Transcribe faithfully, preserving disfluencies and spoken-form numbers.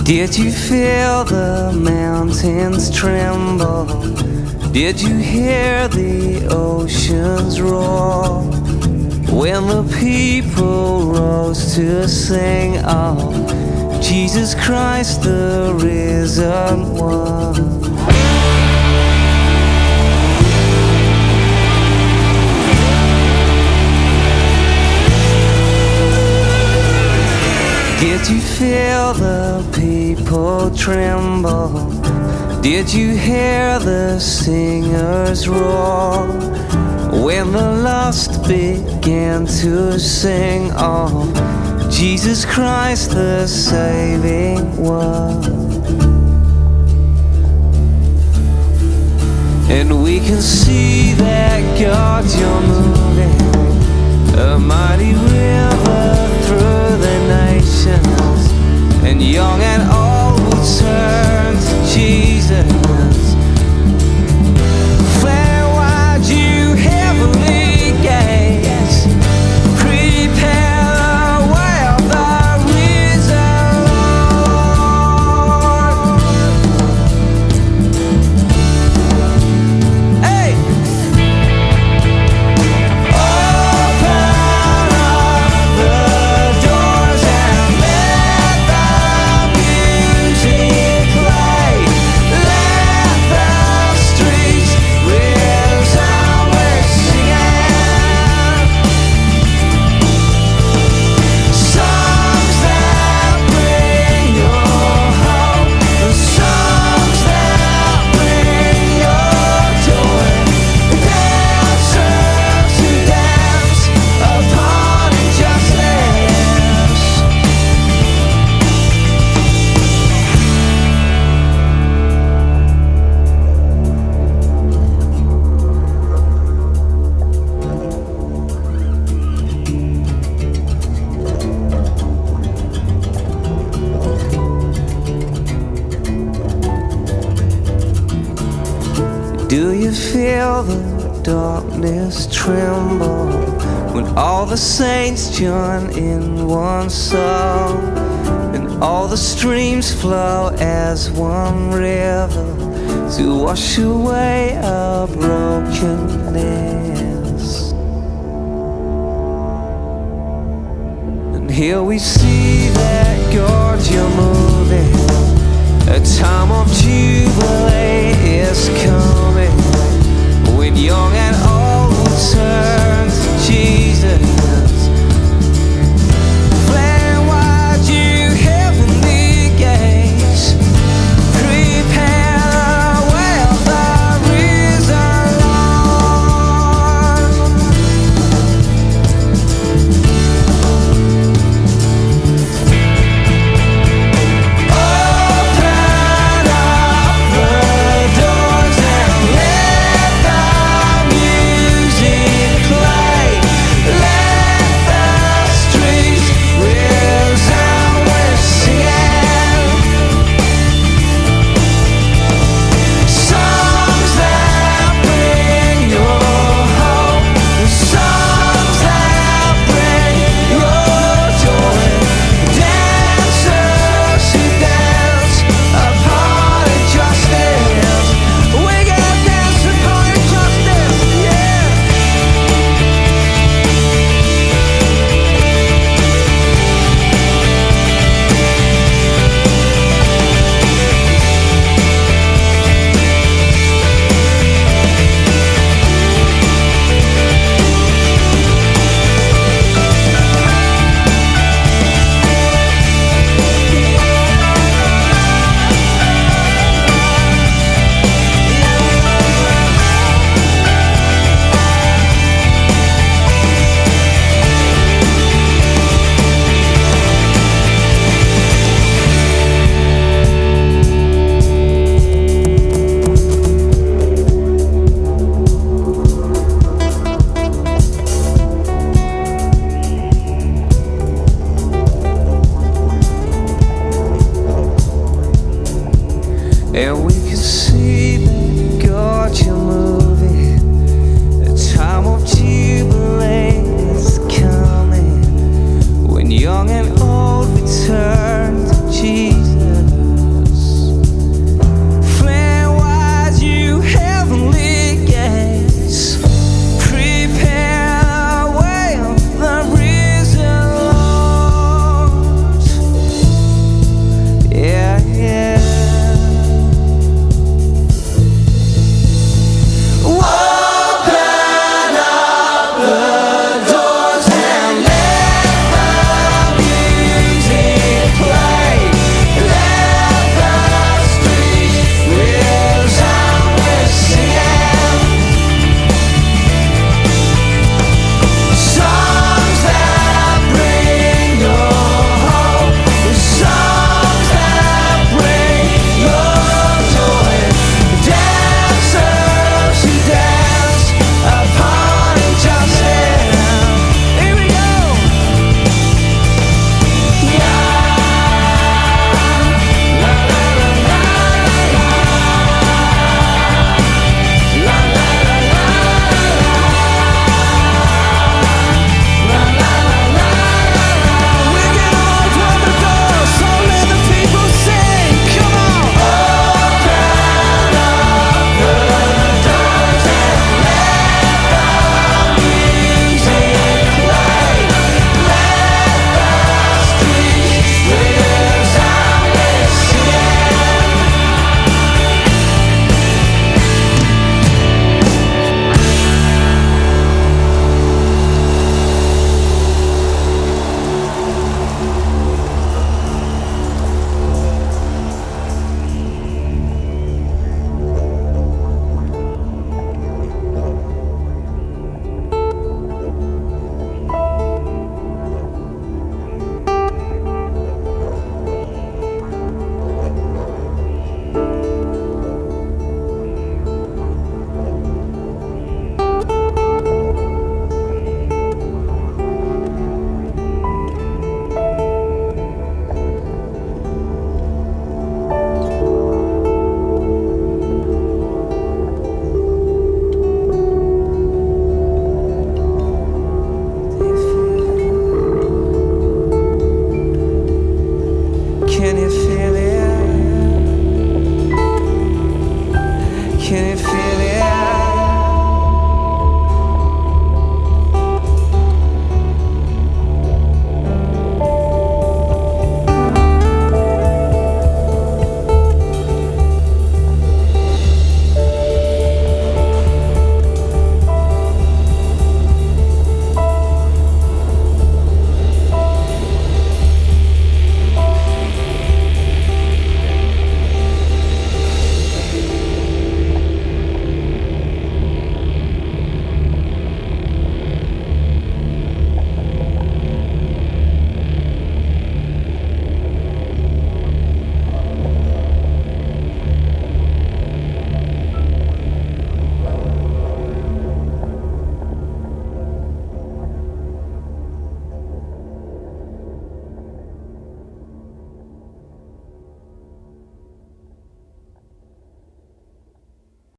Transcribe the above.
Did you feel the mountains tremble? Did you hear the oceans roar? When the people rose to sing of Jesus Christ the risen one. Did you feel the people tremble? Did you hear the singers roar? When the lost began to sing of Jesus Christ the saving one. And we can see that God, you're moving a mighty river through the nations, and young and old will turn to Jesus. Flare wide you heavenly gates, prepare the way of the risen Lord. Hey! Open up the doors and let the music play. Let the streets resound with singing. Songs that bring your hope, the songs that bring your joy. Dancers who dance upon injustice. Do you feel the darkness tremble when all the saints join in one song, and all the streams flow as one river to wash away our brokenness? And here we see that God, you're moving. A time of jubilee is coming, when young and old will turn to Jesus. Flare wide you heavenly gates, prepare the way of the risen Lord. Open up the doors and let the music play. Let the streets resound with singing. Songs that bring your hope, the songs that bring your joy. Dancers who dance upon injustice. We gotta dance upon injustice, yeah. And we can see that God, you're moving. A time of jubilee is coming, when young and